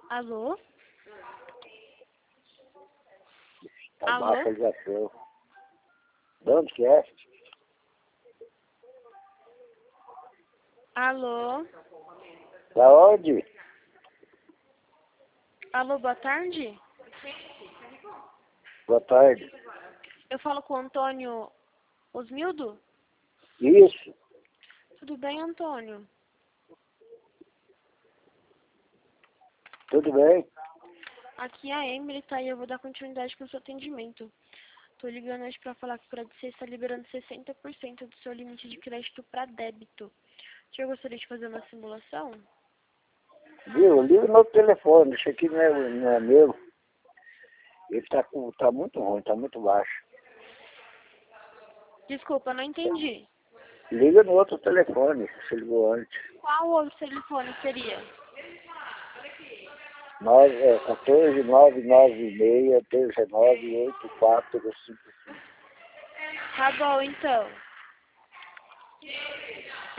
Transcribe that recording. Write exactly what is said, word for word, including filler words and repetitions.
Alô? Abaixa Alô? a ligação. De onde que é? Alô? Da onde? Alô, boa tarde? Boa tarde. Eu falo com o Antônio Osmildo? Isso. Tudo bem, Antônio? Tudo bem? Aqui é a Emily, tá? E eu vou dar continuidade com o seu atendimento. Tô ligando hoje pra falar que o Credit está liberando sessenta por cento do seu limite de crédito para débito. O senhor gostaria de fazer uma simulação? Viu? Liga no telefone. Isso aqui não é, não é meu. Ele tá, com, tá muito ruim, tá muito baixo. Desculpa, não entendi. Liga no outro telefone, você ligou antes. Qual outro telefone seria? nove, é, um quatro nove nove seis um nove oito quatro cinco. Tá bom, então.